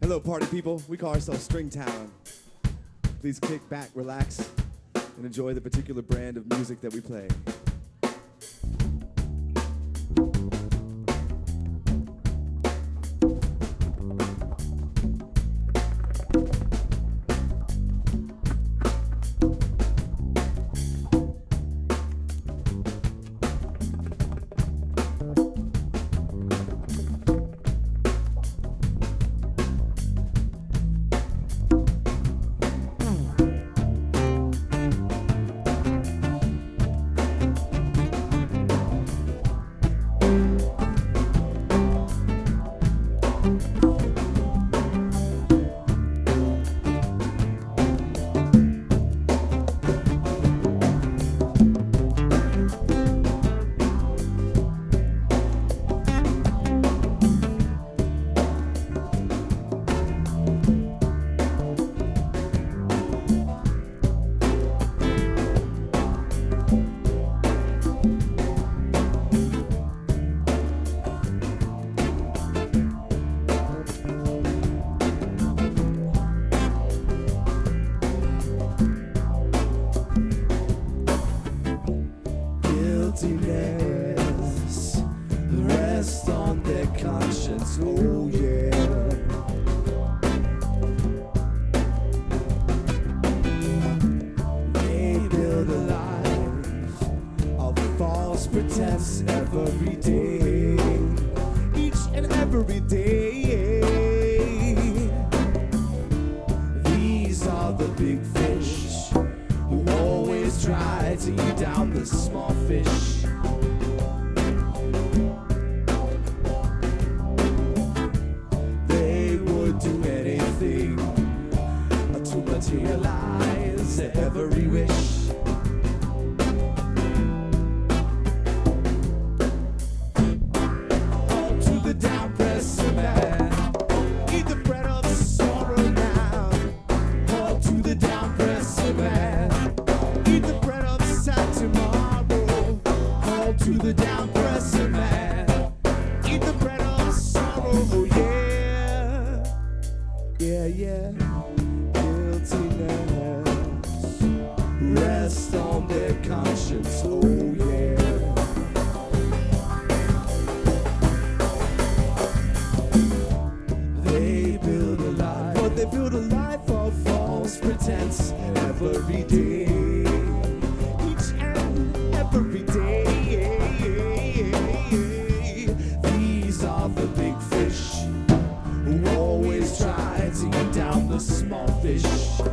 Hello, party people. We call ourselves Stringtown. Please kick back, relax, and enjoy the particular brand of music that we play. Guiltiness rest on their conscience, oh yeah. They build a life of false pretense every day, each and every day. These are the big fish who always try to eat down the small fish. They would do anything to materialize their every wish. All to the down-pressed man, eat the bread of sorrow now. All to the down-pressed man, eat the bread of sad tomorrow. All to the down-pressed man, eat the bread of sorrow. Oh yeah, yeah, yeah. Guiltiness rest on their conscience. Oh yeah. They build a life, but they build a life of false pretense every day, each and every day. These are the big fish who always try to eat down the small fish.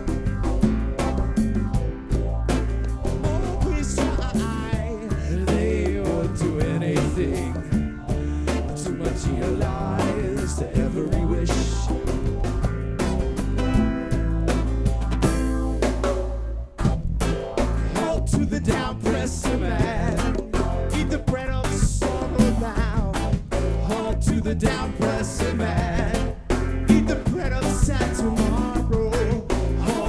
Always try, they would do anything to materialize their every wish. All to the down-pressed man, eat the bread of sorrow now. All to the down-pressed man, eat the bread of sad tomorrow. All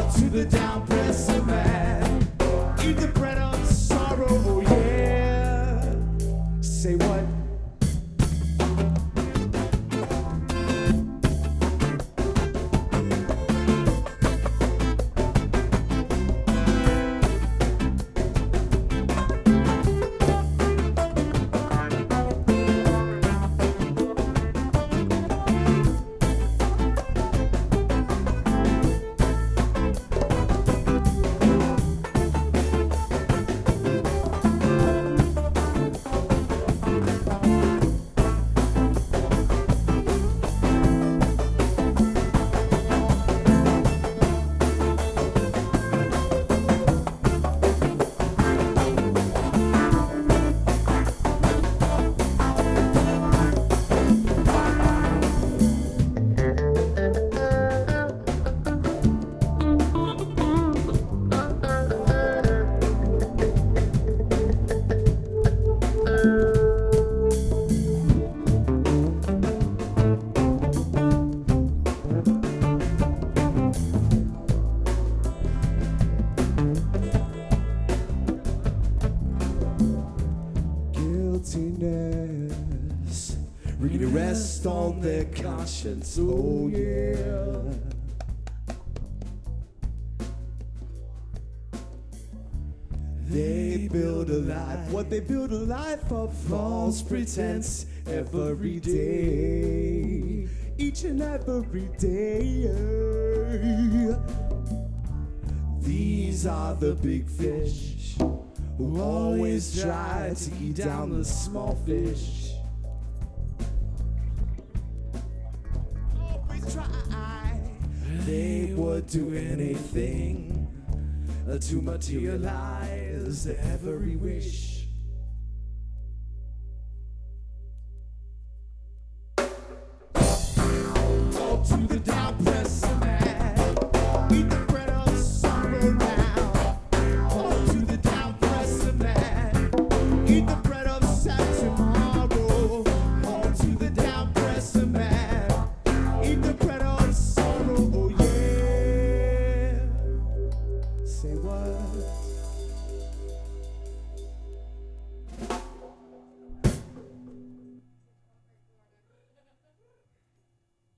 conscience, oh yeah. They build a life, what they build a life of false pretense every day, each and every day. These are the big fish who always try to eat down the small fish. Always try. They would do anything to materialize every wish.